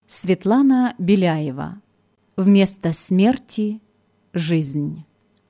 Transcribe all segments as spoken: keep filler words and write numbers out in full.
Светлана Беляева. Вместо смерти – жизнь.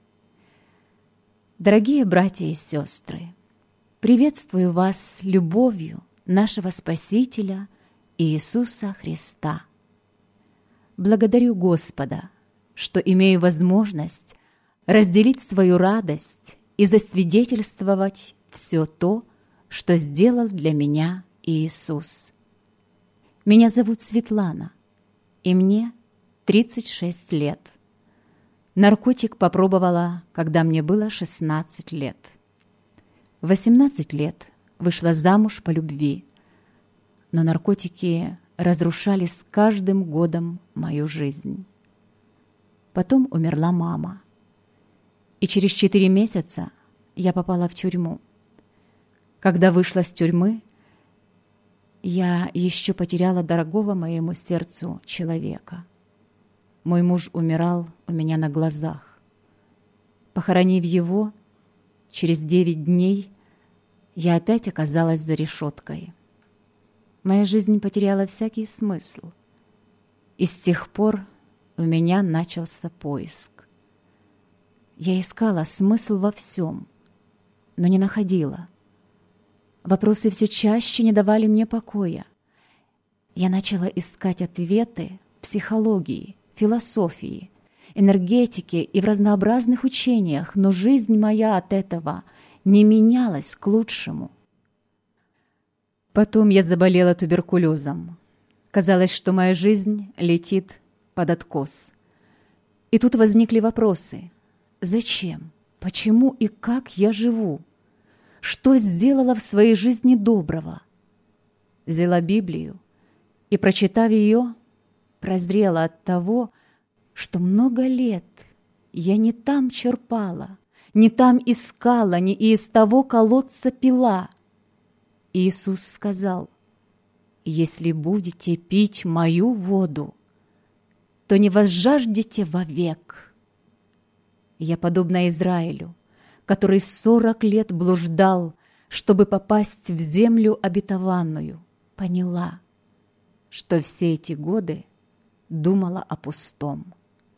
Дорогие братья и сестры, приветствую вас любовью нашего Спасителя Иисуса Христа. Благодарю Господа, что имею возможность разделить свою радость и засвидетельствовать все то, что сделал для меня Иисус. Меня зовут Светлана, и мне тридцать шесть лет. Наркотик попробовала, когда мне было шестнадцать лет. В восемнадцать лет вышла замуж по любви, но наркотики разрушали с каждым годом мою жизнь. Потом умерла мама, и через четыре месяца я попала в тюрьму. Когда вышла с тюрьмы, я еще потеряла дорогого моему сердцу человека. Мой муж умирал у меня на глазах. Похоронив его, через девять дней я опять оказалась за решеткой. Моя жизнь потеряла всякий смысл, и с тех пор у меня начался поиск. Я искала смысл во всем, но не находила. Вопросы все чаще не давали мне покоя. Я начала искать ответы в психологии, философии, энергетике и в разнообразных учениях, но жизнь моя от этого не менялась к лучшему. Потом я заболела туберкулезом. Казалось, что моя жизнь летит под откос. И тут возникли вопросы. Зачем? Почему и как я живу? Что сделала в своей жизни доброго? Взяла Библию и, прочитав ее, прозрела от того, что много лет я не там черпала, не там искала, не из того колодца пила. Иисус сказал: «Если будете пить мою воду, то не возжаждете вовек». Я подобна Израилю, который сорок лет блуждал, чтобы попасть в землю обетованную, поняла, что все эти годы думала о пустом.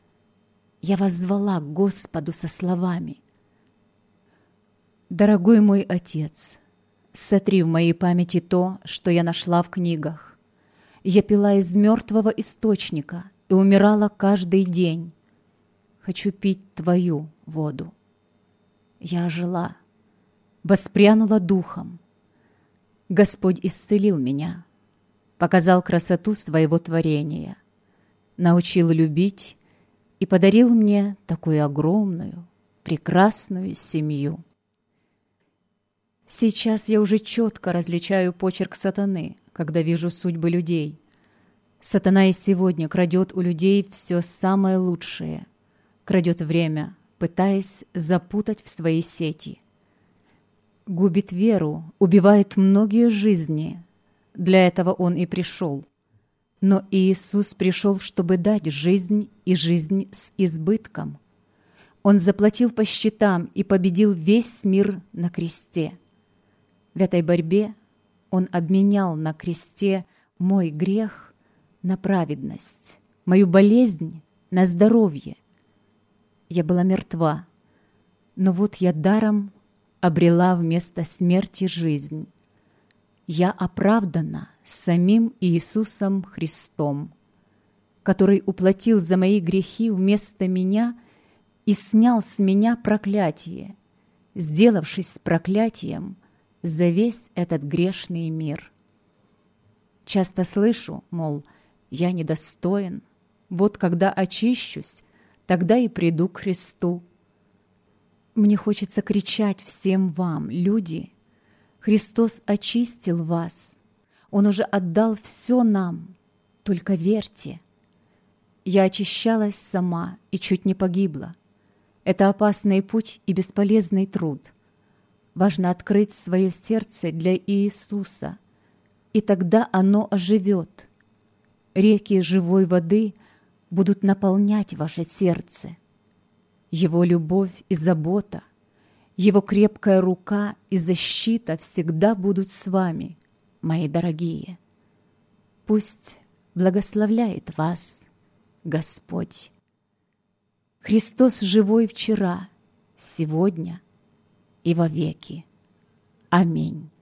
Я воззвала к Господу со словами: «Дорогой мой Отец, сотри в моей памяти то, что я нашла в книгах. Я пила из мертвого источника и умирала каждый день. Хочу пить Твою воду». Я ожила, воспрянула духом. Господь исцелил меня, показал красоту своего творения, научил любить и подарил мне такую огромную, прекрасную семью. Сейчас я уже четко различаю почерк сатаны, когда вижу судьбы людей. Сатана и сегодня крадет у людей все самое лучшее, крадет время, пытаясь запутать в свои сети. Губит веру, убивает многие жизни. Для этого Он и пришел. Но Иисус пришел, чтобы дать жизнь и жизнь с избытком. Он заплатил по счетам и победил весь мир на кресте. В этой борьбе Он обменял на кресте мой грех на праведность, мою болезнь на здоровье. Я была мертва, но вот я даром обрела вместо смерти жизнь. Я оправдана самим Иисусом Христом, который уплатил за мои грехи вместо меня и снял с меня проклятие, сделавшись проклятием за весь этот грешный мир. Часто слышу, мол, я недостоин, вот когда очищусь, тогда и приду к Христу. Мне хочется кричать всем вам, люди: Христос очистил вас. Он уже отдал все нам. Только верьте. Я очищалась сама и чуть не погибла. Это опасный путь и бесполезный труд. Важно открыть свое сердце для Иисуса, и тогда оно оживет. Реки живой воды будут наполнять ваше сердце. Его любовь и забота, Его крепкая рука и защита всегда будут с вами, мои дорогие. Пусть Благословляет вас Господь. Христос живой вчера, сегодня и вовеки. Аминь.